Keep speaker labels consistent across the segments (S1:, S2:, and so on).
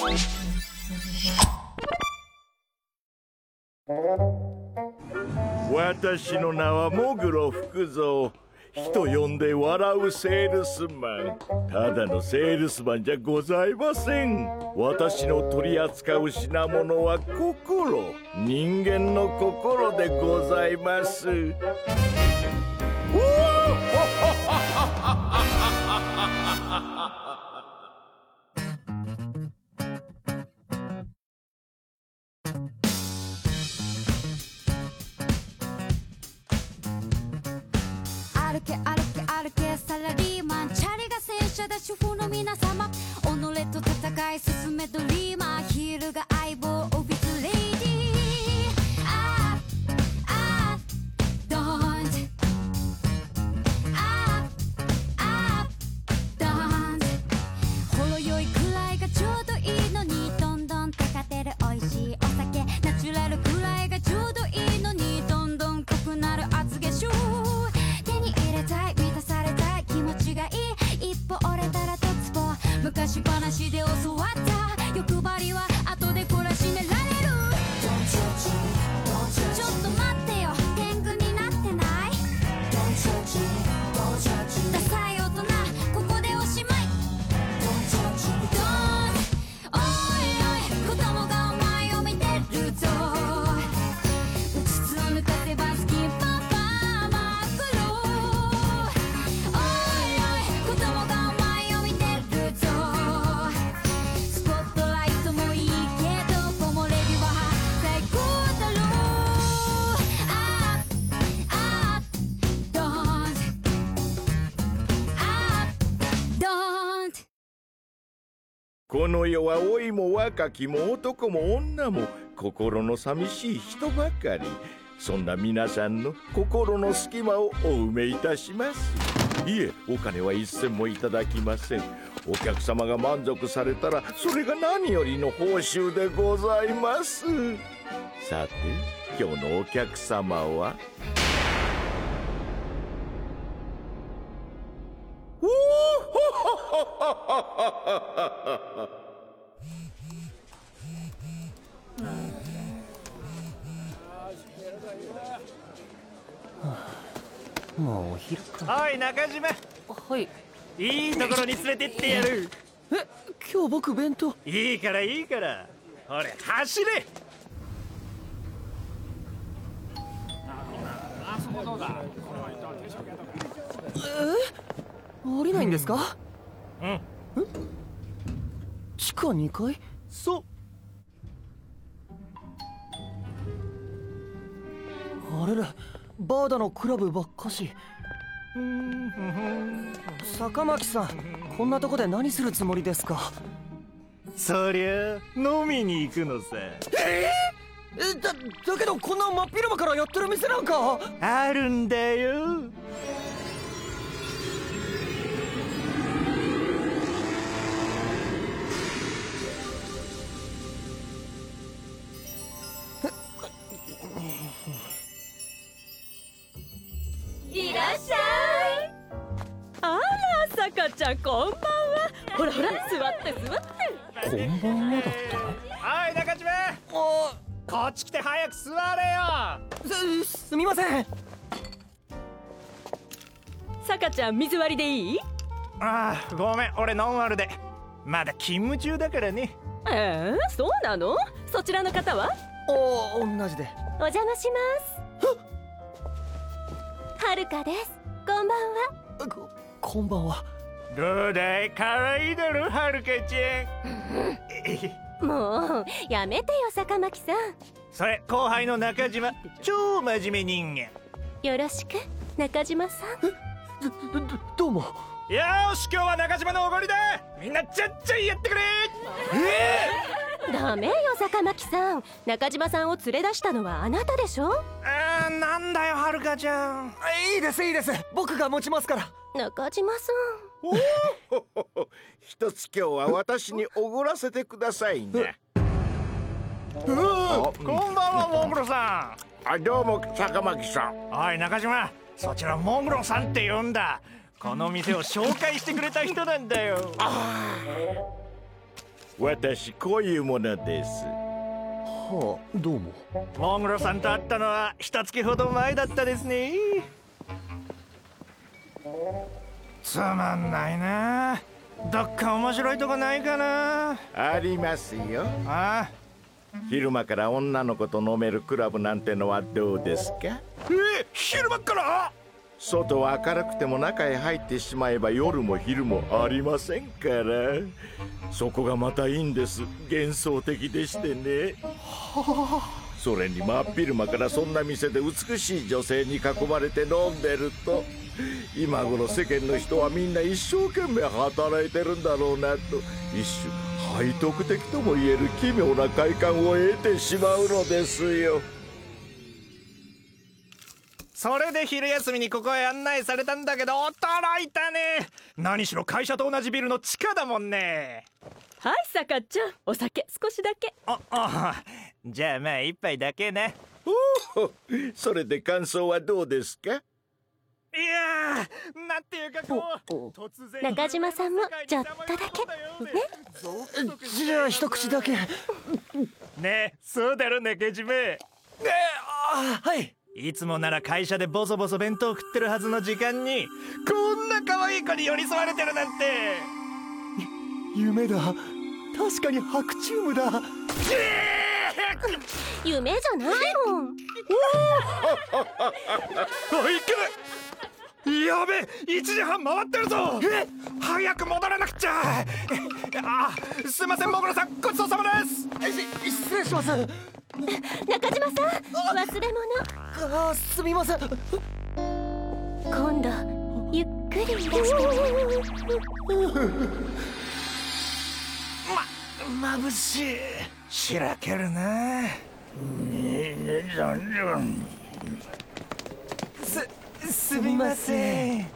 S1: 私の名はモグロ福蔵。人呼んで笑うセールスマン。ただのセールスマンじゃございません。私の取り扱う品物は心、人間の心でございます。
S2: 歩け歩け歩けサラリーマン、チャリが戦車だ主婦の皆様、己と戦い進めドリーマー、ヒールが相棒オフィスレイディー。ああ don't あ don't ほろ酔いくらいがちょうどいいのに、どんどんテカてる美味しいお酒、ナチュラルくらいがちょうどいいのに、どんどん濃くなる厚化粧、満たされたい気持ちがいい、一歩折れたら鉄棒、昔話で教わった欲張りは後で懲らしめられる。ちょっと待ってよ、天狗になってない？ダサい大人、ここでおしまい。おいおい、子供がお前を見てるぞ、うつつを抜かせばスキンパパ
S1: この世は老いも若きも男も女も心の寂しい人ばかり。そんな皆さんの心の隙間をお埋めいたします。いえ、お金は一銭もいただきません。お客様が満足されたらそれが何よりの報酬でございます。さて、今日のお客様は
S3: もうお昼か。
S4: おい中島、
S3: はい。
S4: いいところに連れてってやる。
S3: 今日僕弁当。
S4: いいからいいから、ほれ走れ。
S3: 降りないんですか？
S4: うん。
S3: 地下2階？
S4: そう。
S3: あれれ、バーダのクラブばっかし。坂巻さん、こんなとこで何するつもりですか？
S4: そりゃ飲みに行くのさ。
S3: だけどこんな真っ昼間からやってる店なんか
S4: あるんだよ。
S5: いらっしゃい。あら、さかちゃん、こんばんは。ほらほら、座って座って。
S3: こんばんはだって。
S4: おい中島、こっち来て早く座れよ。
S3: すみません。
S5: さかちゃん、水割りでいい？
S4: ああ、ごめん、俺ノンアルで。まだ勤務中だからね。
S5: そうなの？そちらの方は？
S3: 同じで。
S5: お邪魔します。はるかです。こんばんは。
S3: こんばんは。
S4: どうだい、可愛いだろはるかち
S5: ゃん。もうやめてよ坂巻さん。
S4: それ後輩の中島、超真面目人間。
S5: よろしく中島さん。
S3: どうも。
S4: よーし、今日は中島のおごりだ。みんなちゃっちゃいやってくれ。
S5: ダメよ坂巻さん、中島さんを連れ出したのはあなたでしょ。
S4: なんだよはるかちゃん。
S3: いいですいいです、僕が持ちますから。
S5: 中島さん、
S1: おお、一つ今日は私におごらせてくださいね。
S4: こんばんはモグロさ
S1: ん。どうも坂巻さん。
S4: おい中島、そちらモグロさんって呼んだ。この店を紹介してくれた人なんだよ。
S1: 私こういうものです。
S3: はあ、どうも。
S4: モグロさんと会ったのは一月ほど前だったですね。つまんないな。どっか面白いとこないかな。
S1: ありますよ。
S4: ああ、
S1: 昼間から女の子と飲めるクラブなんてのはどうですか？
S4: 昼間から
S1: 外は明るくても中へ入ってしまえば夜も昼もありませんから。そこがまたいいんです。幻想的でしてね。それに真っ昼間からそんな店で美しい女性に囲まれて飲んでると、今頃世間の人はみんな一生懸命働いてるんだろうなと、一種背徳的とも言える奇妙な快感を得てしまうのですよ。
S4: それで昼休みにここへ案内されたんだけど、驚いたね。何しろ会社と同じビルの地下だもんね。
S5: はい、さかちゃん、お酒少しだけ。
S4: じゃあまあ一杯だけね。
S1: おお、それで感想はどうですか？
S4: いやー、なんていうかこう、突然
S2: 中島さんもちょっとだけね。
S3: じゃあ一口だけ。
S4: ね、そうだろ中島。
S3: はい。
S4: いつもなら会社でボソボソ弁当食ってるはずの時間にこんな可愛い子に寄り添われてるなんて。
S3: 夢だ。確かに白チュームだ。
S2: 夢じゃないもん。
S4: おいける。やべえ、1時半回ってるぞ。早く戻らなくちゃ。すいませんモグロさん、ごちそうさまです。
S3: 失礼します。
S2: 中島さん、忘れ物。
S3: すみません。
S2: 今度ゆっくりいらして
S4: 眩しい。しらけるな。すみません。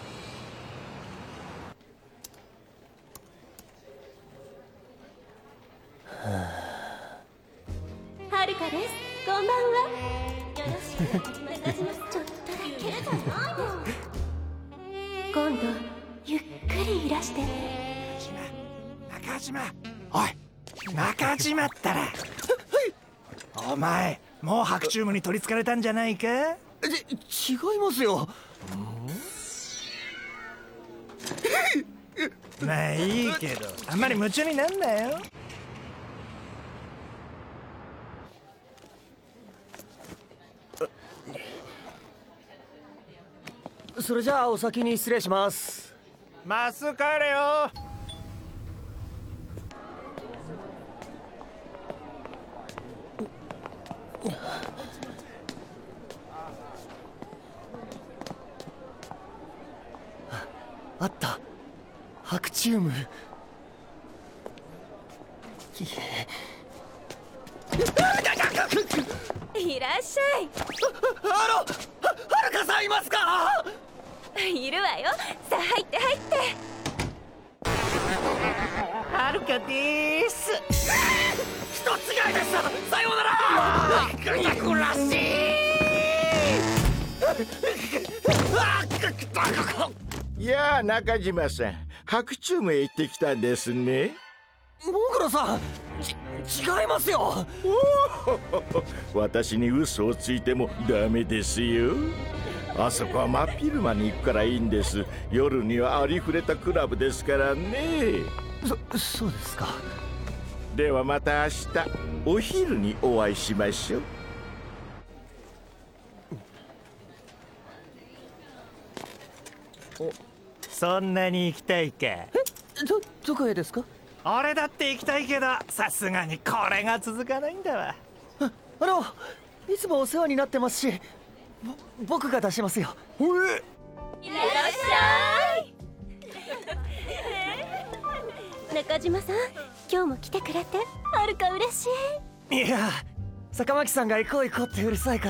S2: はるかです。こんばんは。よろしく。中島さん、ちょっとだけじゃないの。今度ゆっくりいらしてね。
S4: 中島、おい中島ったら。お前もう白チュームに取りつかれたんじゃないか？
S3: 違いますよ。
S4: まあいいけど、あんまり夢中になんなよ。
S3: それじゃあお先に失礼します。
S4: まっすぐ帰れよ。
S3: あった。白チューム。
S5: いらっしゃい。
S3: はるかさんいますか？
S5: いるわよ。さあ入って入って。
S4: はるかでーす。
S3: 人違いでした。さようなら。憎らしい。
S1: やあ中島さん、白チュームへ行ってきたんですね。
S3: モグロさん、違いますよ。
S1: 私に嘘をついてもダメですよ。あそこは真っ昼間に行くからいいんです。夜にはありふれたクラブですからね。
S3: そうですか。
S1: ではまた明日お昼にお会いしましょう。
S4: そんなに行きたいか？
S3: どこへですか？
S4: 俺だって行きたいけど、さすがにこれが続かないんだわ。
S3: いつもお世話になってますし、僕が出しますよ。
S5: いらっしゃい。
S2: 中島さん、今日も来てくれてはるか嬉しい。
S3: いや、坂巻さんが行こう行こうってうるさいから。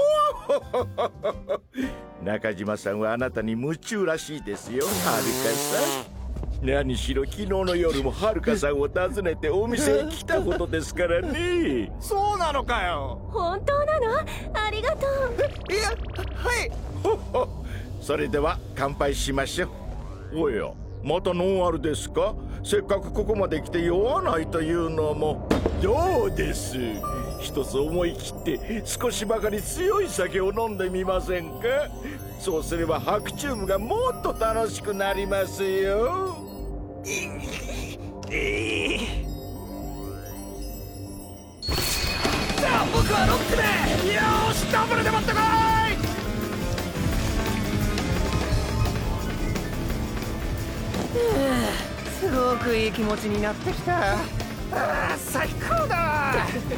S1: 中島さんはあなたに夢中らしいですよ、はるかさん。何しろ昨日の夜もはるかさんを訪ねてお店へ来たことですからね。
S4: そうなのかよ。
S2: 本当なの？ありがとう。
S3: いや、はい。
S1: ほっほ、それでは乾杯しましょう。おや、またノンアルですか？ せっかくここまで来て酔わないというのも。どうです？一つ思い切って少しばかり強い酒を飲んでみませんか？そうすれば白チュームがもっと楽しくなりますよ。
S4: じゃあ僕はロックで。よーし、ダブルで持ってこい。
S3: すごくいい気持ちになってきた。
S4: 最高だ。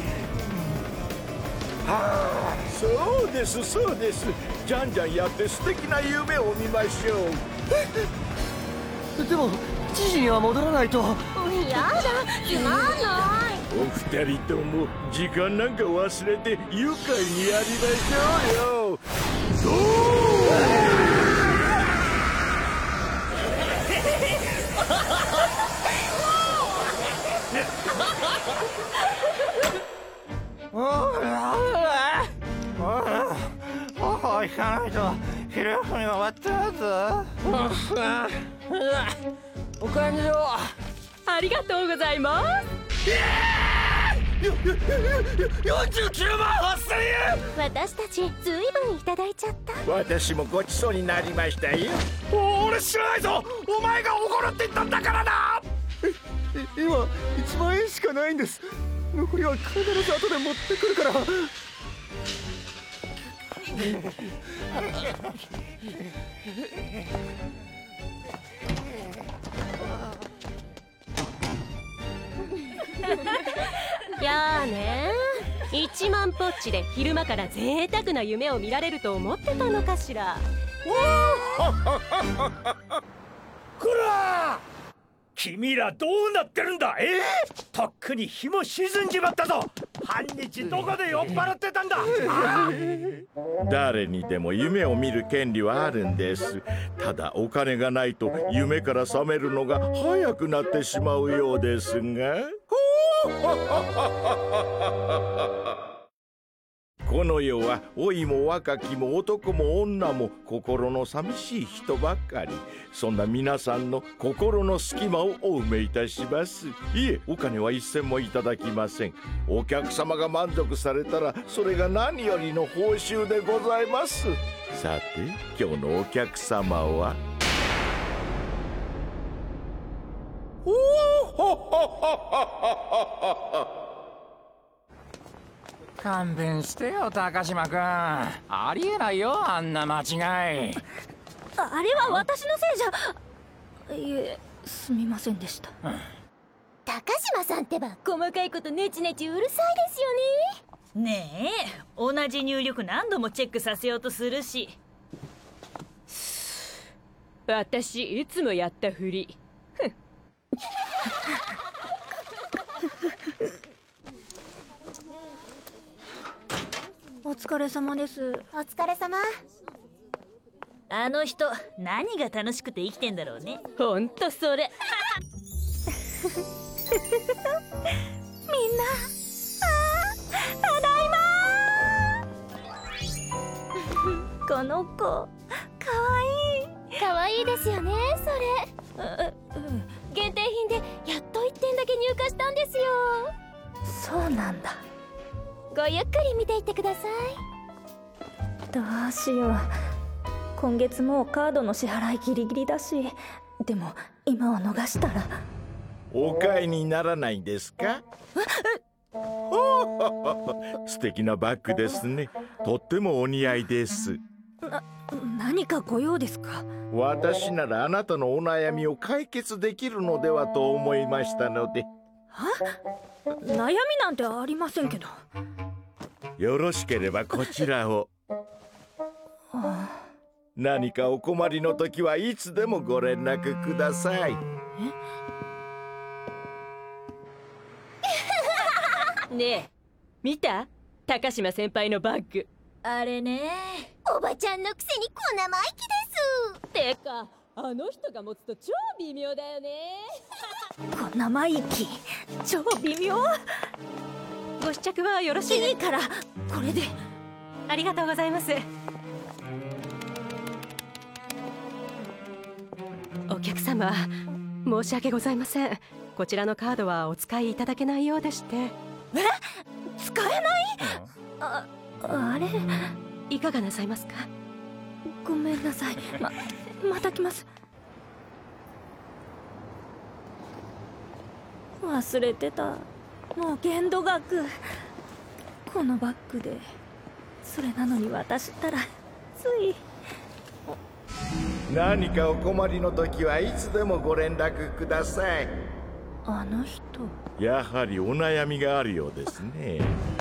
S1: そうですそうです。じゃんじゃんやって素敵な夢を見ましょ
S3: でも知事には戻らないと。
S5: やだ、つまんない。
S1: う。お二人とも時間なんか忘れて愉快にやりましょうよ。
S4: 行かないと昼休み終わっちゃうぞ。おかげよ。
S5: ありがとうございます。
S4: 49万8000円。
S5: 私たちずいぶんいただいちゃった。
S1: 私もごちそうになりましたよ。
S4: 俺知らないぞ。お前がおごるって言ったんだからな。
S3: 今1万円しかないんです。残りは必ず後で持ってくるから。
S5: やあね、1万ポッチで昼間から贅沢な夢を見られると思ってたのかしら。
S4: こら、君らどうなってるんだ。とっくに日も沈んじまったぞ。半日どこで酔っ払ってたんだ。
S1: 誰にでも夢を見る権利はあるんです。ただお金がないと夢から覚めるのが早くなってしまうようですが。この世は老いも若きも男も女も心の寂しい人ばかり。そんな皆さんの心の隙間をお埋めいたします。いえ、お金は一銭もいただきません。お客様が満足されたらそれが何よりの報酬でございます。さて今日のお客様は。
S4: 勘弁してよ高島君。ありえないよ、あんな間違い。
S5: あれは私のせいじゃ。いえ、すみませんでした。高島さんってば細かいことネチネチうるさいですよね。
S6: ねえ、同じ入力何度もチェックさせようとするし。
S5: 私いつもやったふり。
S2: お疲れ様です。
S7: お疲れ様。
S6: あの人何が楽しくて生きてんだろうね。
S5: ほんとそれ。
S2: みんな、ただいまこの子、かわいい。
S7: 可愛いですよね、それ。
S2: 限定品でやっと1点だけ入荷したんですよ。
S7: そうなんだ。
S2: ごゆっくり見ていってください。
S7: どうしよう。今月もうカードの支払いギリギリだし、でも今を逃したら。
S1: お買いにならないんですか？素敵なバッグですね。とってもお似合いです。
S7: 何かご用ですか？
S1: 私ならあなたのお悩みを解決できるのではと思いましたので。
S7: 悩みなんてありませんけど。
S1: よろしければこちらを。何かお困りの時はいつでもご連絡ください。
S5: ねえ、見た？高島先輩のバッグ。
S6: あれね。
S2: おばちゃんのくせに小生意気です。
S5: てか、あの人が持つと超微妙だよね。
S7: 小生意気、超微妙。
S5: ご試着はよろしい？
S7: いいからこれで。
S5: ありがとうございます。お客様、
S8: 申し訳ございません。こちらのカードはお使いいただけないようでして。
S7: 使えない？あれ
S8: いかがなさいますか？
S7: ごめんなさい。また来ます。忘れてた。もう限度額。このバッグで。それなのに渡したらつい。
S1: 何かお困りの時はいつでもご連絡ください。
S7: あの人、
S1: やはりお悩みがあるようですね。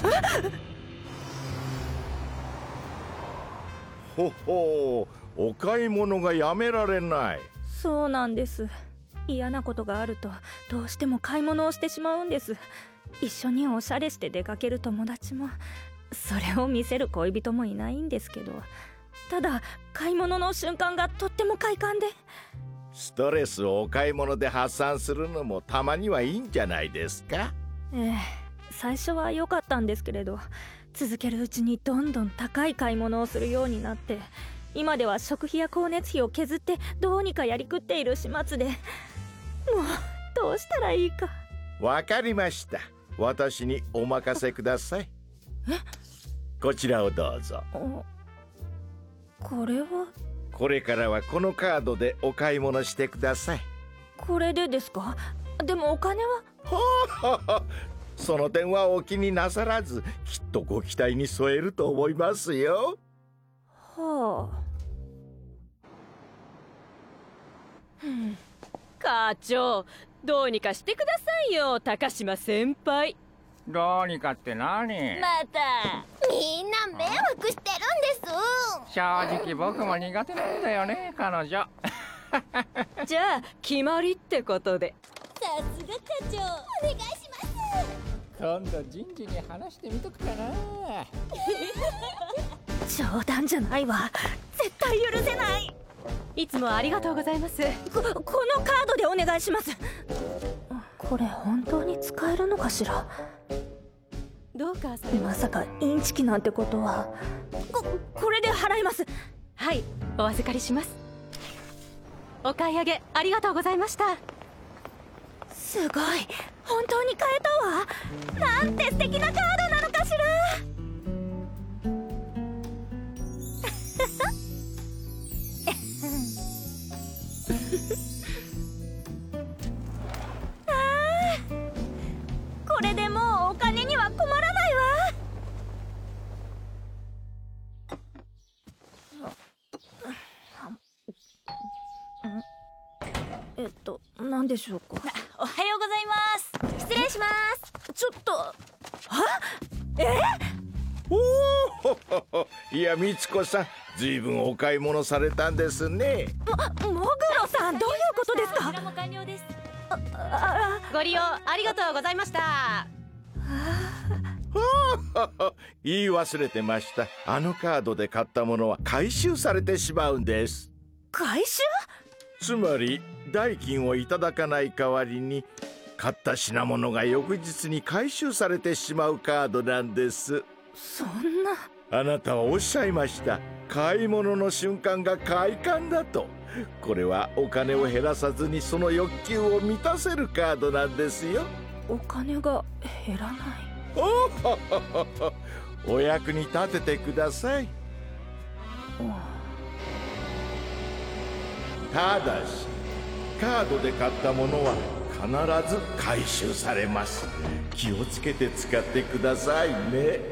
S1: ほほう、お買い物がやめられない。
S7: そうなんです。嫌なことがあるとどうしても買い物をしてしまうんです。一緒におしゃれして出かける友達も、それを見せる恋人もいないんですけど、ただ買い物の瞬間がとっても快感で。
S1: ストレスをお買い物で発散するのもたまにはいいんじゃないですか？
S7: 最初は良かったんですけれど、続けるうちにどんどん高い買い物をするようになって、今では食費や光熱費を削ってどうにかやりくっている始末で、もうどうしたらいいか。
S1: わかりました。私にお任せください。こちらをどうぞ。
S7: これは？
S1: これからはこのカードでお買い物してください。
S7: これでですか？でもお金は？
S1: その点はお気になさらず、きっとご期待に添えると思いますよ。
S7: はあ。
S8: 課長、どうにかしてくださいよ、高島先輩。
S4: どうにかって何？
S5: またみんな迷惑してるんです。
S4: 正直僕も苦手なんだよね、彼女。
S8: じゃあ決まりってことで。
S5: さすが課長、お願いします。
S4: 今度人事に話してみとくかな。
S7: 冗談じゃないわ。絶対許せない。
S8: いつもありがとうございます。
S7: このカードでお願いします。これ本当に使えるのかしら？
S8: どうかされ
S7: まさかインチキなんてことは。これで払います。
S8: はい、お預かりします。お買い上げありがとうございました。
S7: すごい、本当に買えたわ。なんて素敵なカードなのかしら。これでもうお金には困らないわ。何でしょうか。
S6: おはようございます。
S5: 失礼します。
S7: ちょっと。
S1: おお、いや、みつこさん、ずいぶんお買い物されたんですね。
S7: もぐろさん、どういうことですか？
S6: こちらも完了です。
S8: ご利用ありがとうございました。
S1: 言い忘れてました。あのカードで買ったものは回収されてしまうんです。
S7: 回収？
S1: つまり代金をいただかない代わりに、買った品物が翌日に回収されてしまうカードなんです。
S7: そんな。
S1: あなたはおっしゃいました。買い物の瞬間が快感だと。これはお金を減らさずにその欲求を満たせるカードなんですよ。
S7: お金が減らない。
S1: お役に立ててください。ただしカードで買ったものは必ず回収されます。気をつけて使ってくださいね。
S7: 素敵。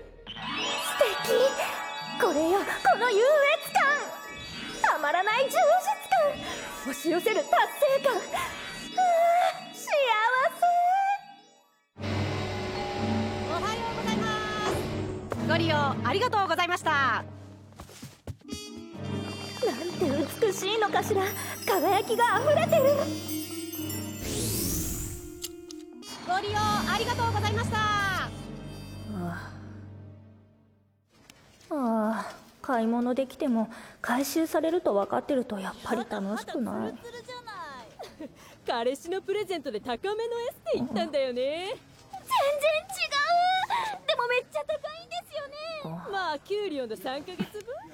S7: これよ、この優越感。たまらない充実感。押し寄せる達成感。幸
S8: おはようございます。ご利用ありがとうございました。
S7: せ。なんて美しいのかしら。輝きが溢れてる。
S8: ご利用ありがとうございました。
S7: 買い物できても回収されると分かってるとやっぱり楽しくない。
S8: 彼氏のプレゼントで高めのエステ行ったんだよね。
S5: 全然違う。でもめっちゃ高いんですよね。
S8: まあ給料の3ヶ月分。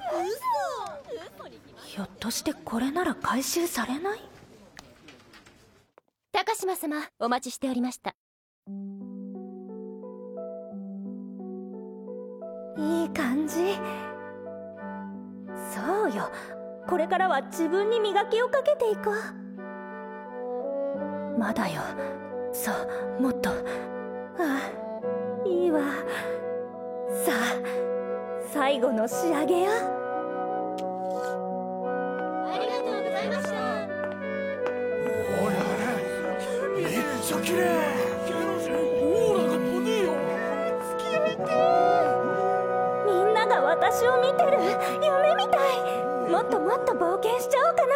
S7: ひょっとしてこれなら回収されない？
S5: 高島様、お待ちしておりました。いい感じ。そうよ、これからは自分に磨きをかけていこう。まだよ。そう、もっと。ああ、いいわ。さあ、最後の仕上げよ。ありがとうございました。
S4: おいあれ、めっちゃ綺麗。オーラがとねえよ。付き合いてー。
S7: みんなが私を見てる。夢みたい。もっともっと冒険しちゃおうかな。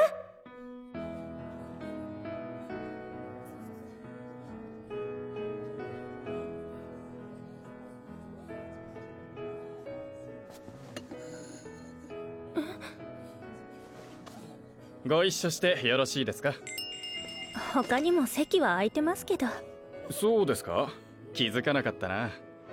S9: ご一緒してよろしいですか？
S7: 他にも席は空いてますけど。
S9: そうですか？気づかなかったな。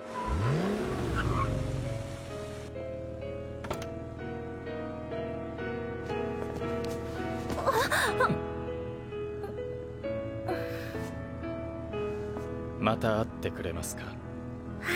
S9: また会ってくれますか？
S7: はい。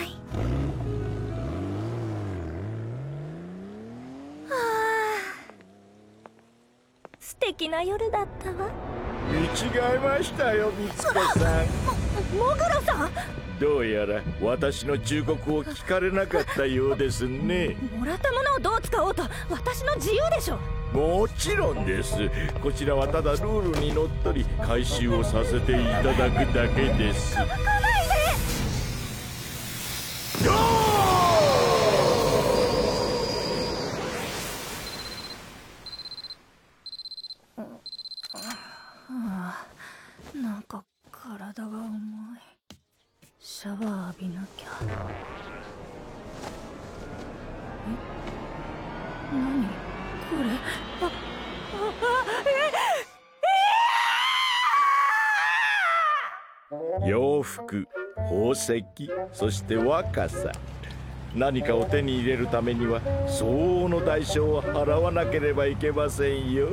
S7: 素敵な夜だったわ。
S1: 見違えましたよ、みつこさん。
S7: モグロさん。
S1: どうやら私の忠告を聞かれなかったようですね。
S7: もらったものをどう使おうと私の自由でしょ。
S1: もちろんです。こちらはただルールにのっとり回収をさせていただくだけです。
S7: 来ないで。なんか体が重い。シャワー浴びなきゃ。何これ。
S1: 洋服、宝石、そして若さ。何かを手に入れるためには相応の代償を払わなければいけませんよ。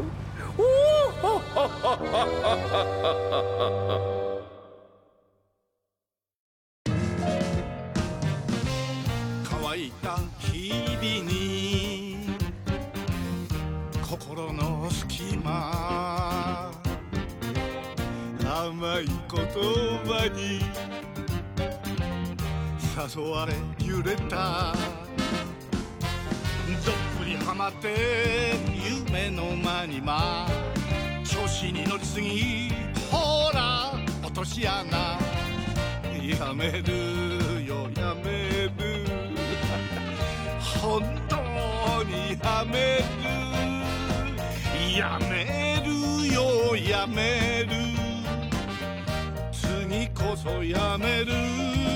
S4: 乾いた日々に心の隙間、甘い言葉に誘われ揺れた、どっぷりハマって夢の間に調子に乗りすぎ、ほら落とし穴、やめるよやめる本当にやめる、やめるよやめる、次こそやめる。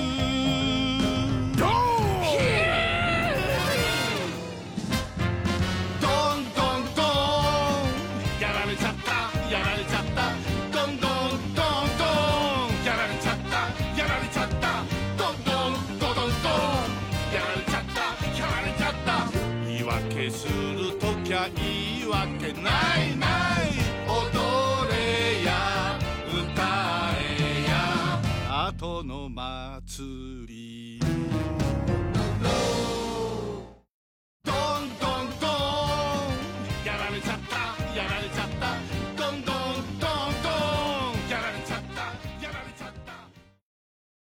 S4: するときゃいいわけないない、踊れや歌えや後の祭り。